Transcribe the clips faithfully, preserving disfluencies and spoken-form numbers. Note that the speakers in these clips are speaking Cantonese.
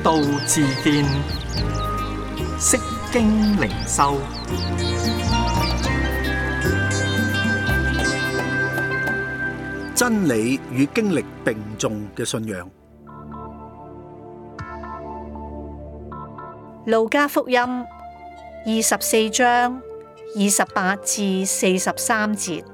道自見，釋經靈修， 真理與經歷並重嘅信仰。 路加福音二十四章二十八至四十三節，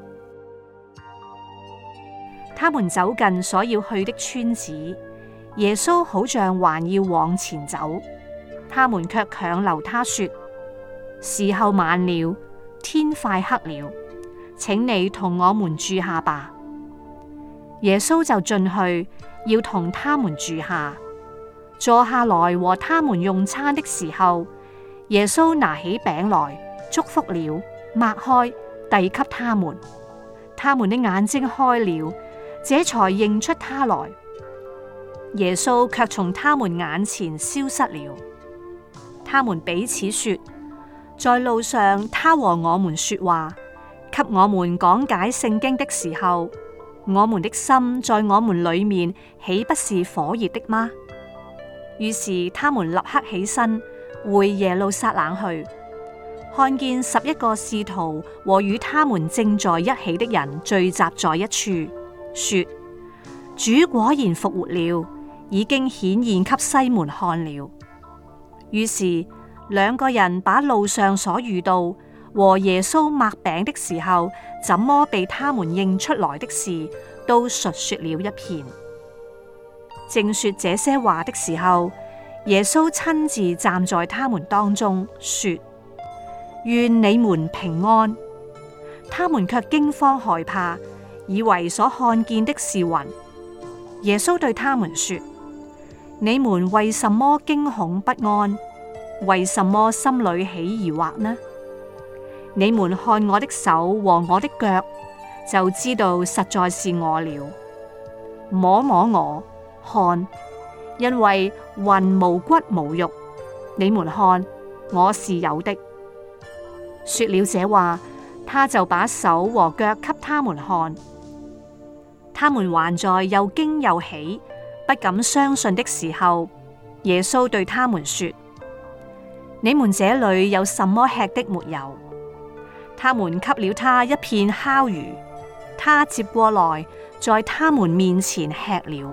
他們走近所要去的村子，耶穌好像還要往前走，他們卻強留他說：時候晚了，天快黑了，請你同我們住下吧。耶穌就進去，要同他們住下。坐下來和他們用餐的時候，耶穌拿起餅來，祝福了，擘開，遞給他們。他們的眼睛開了，這才認出他來。耶穌卻從他們眼前消失了。他們彼此說：在路上，他和我們說話，給我們講解聖經的時候，我們的心在我們裏面豈不是火熱的嗎？於是他們立刻起身，回耶路撒冷去，看見十一個使徒和與他們正在一起的人聚集在一處，說：主果然復活了，已經顯現給西門看了。於是兩個人把路上所遇到和耶穌擘餅的時候，怎麼被他們認出來的事，都述說了一遍。正說這些話的時候，耶穌親自站在他們當中，說：願你們平安。他們卻驚慌害怕，以為所看見的是魂。耶穌對他們說：你們為什麼驚恐不安？為什麼心裏起疑惑呢？你們看我的手和我的腳，就知道實在是我了。摸摸我，看，因為魂無骨無肉，你們看，我是有的。說了這話，他就把手和腳給他們看。他們還在又驚又喜，不敢相信的時候，耶穌對他們說：你們這裏有什麼吃的沒有？他們給了他一片烤魚，他接過來，在他們面前吃了。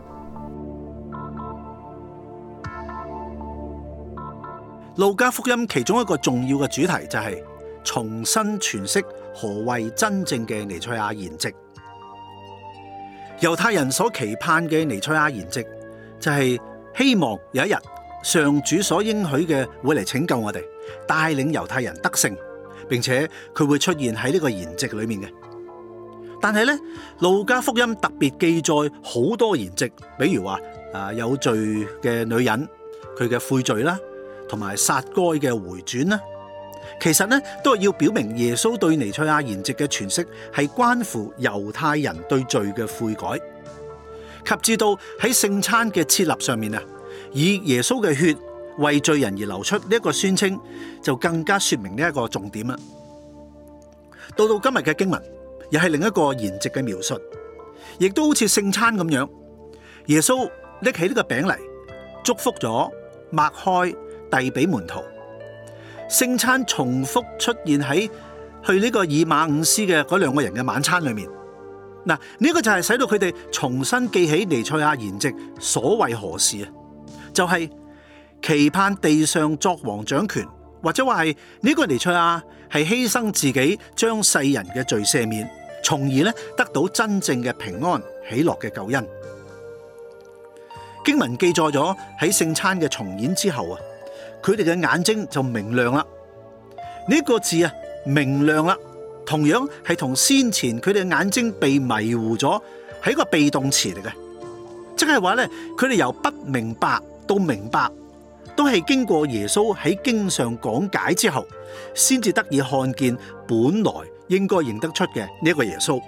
路加福音其中一個重要嘅主題就係重新詮釋何謂真正嘅彌賽亞筵席。猶太人所期盼嘅彌賽亞筵席就係希望有一日上主所應許嘅會嚟拯救我哋，帶領猶太人得勝，並且佢會出現喺呢個筵席裏面嘅。但係咧，路加福音特別記載好多筵席，比如話啊有罪嘅女人佢嘅悔罪啦，同埋撒該嘅回轉啦，其實呢都係要表明耶穌對彌賽亞筵席嘅詮釋係關乎猶太人對罪嘅悔改，及至到喺聖餐嘅設立上面啊，以耶穌嘅血為罪人而流出呢一個宣稱，就更加說明呢一個重點啦。到到今日嘅經文，又係另一個筵席嘅描述，亦都好似聖餐咁樣，耶穌拎起呢個餅嚟，祝福咗，擘開，遞俾門徒。聖餐重複出現喺去呢個以馬忤斯嘅嗰兩個人嘅晚餐裏面。嗱，呢個就係使到佢哋重新記起彌賽亞筵席所為何事啊？就係、是、期盼地上作王掌權，或者話係呢個彌賽亞係犧牲自己，將世人嘅罪赦免，從而咧得到真正嘅平安喜樂嘅救恩。經文記載咗喺聖餐嘅重演之後啊，佢哋嘅眼睛就明亮啦。呢、這個字啊，明亮啦，同樣係同先前佢哋眼睛被迷糊咗，係一個被動詞嚟嘅，即係話咧，佢哋由不明白到明白，都係經過耶穌喺經上講解之後，先至得以看見本來應該認得出嘅呢一個耶穌。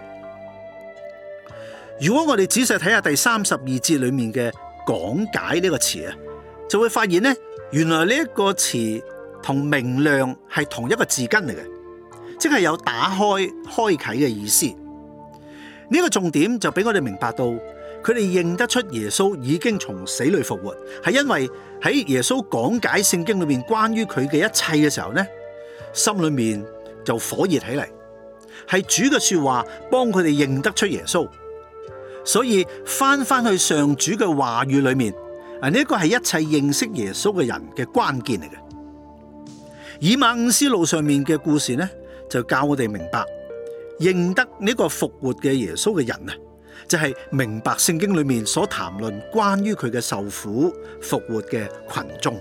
如果我哋仔細睇下第三十二節裏面嘅講解呢個詞啊，就會發現呢，原來呢一個詞同明亮係同一個字根嚟嘅，即係有打開、開啟嘅意思。呢個重點就俾我哋明白到，佢佢哋認得出耶穌已經從死裏復活，係因為喺耶穌講解聖經裏面關於佢嘅一切嘅時候呢，心裏面就火熱起嚟，係主嘅說話幫佢哋認得出耶穌，所以翻翻去上主嘅話語裏面，啊呢一個係一切認識耶穌嘅人嘅關鍵嚟嘅。以馬忤斯路上面嘅故事呢，就教我哋明白認得呢個復活嘅耶穌嘅人啊，就係明白聖經裏面所談論關於佢嘅受苦復活嘅群眾。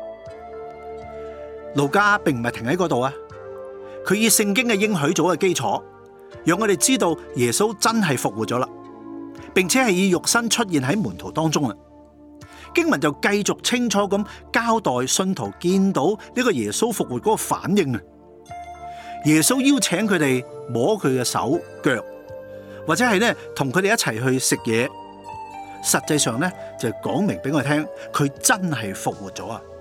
路加並唔係停喺嗰度啊，佢以聖經嘅應許做嘅基礎，讓我哋知道耶穌真係復活咗啦，並且係以肉身出現喺門徒當中啊。經文就繼續清楚咁交代信徒見到呢個耶穌復活嗰個反應啊。耶穌邀請佢哋摸佢嘅手腳，或者係咧同佢哋一齊去食嘢，實際上咧就講明俾我聽，佢真係復活咗啊！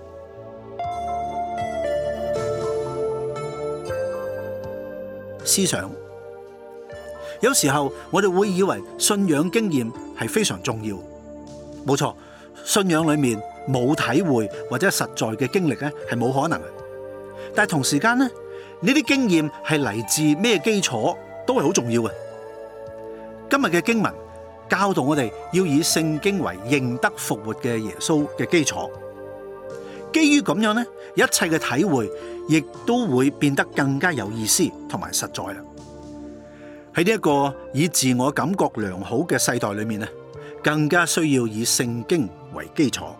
思想，有時候我哋會以為信仰經驗係非常重要，冇錯，信仰裏面冇體會或者實在嘅經歷咧係冇可能嘅。但係同時間咧，呢啲經驗係嚟自咩基礎都係好重要嘅。今日嘅經文教導我哋要以聖經為認得復活嘅耶穌嘅基礎，基於咁樣咧，一切嘅體會亦都會變得更加有意思同埋實在啦。喺呢一個以自我感覺良好嘅世代裏面咧，更加需要以聖經為基礎。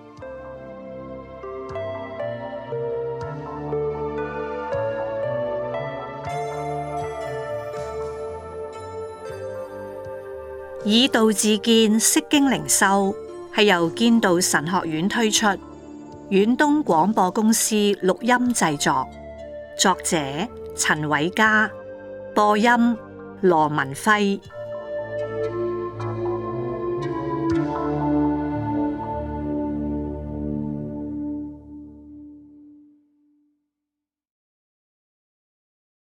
以道自見，釋經靈修係由建道神學院推出，遠東廣播公司錄音製作，作者陳偉嘉，播音羅文輝。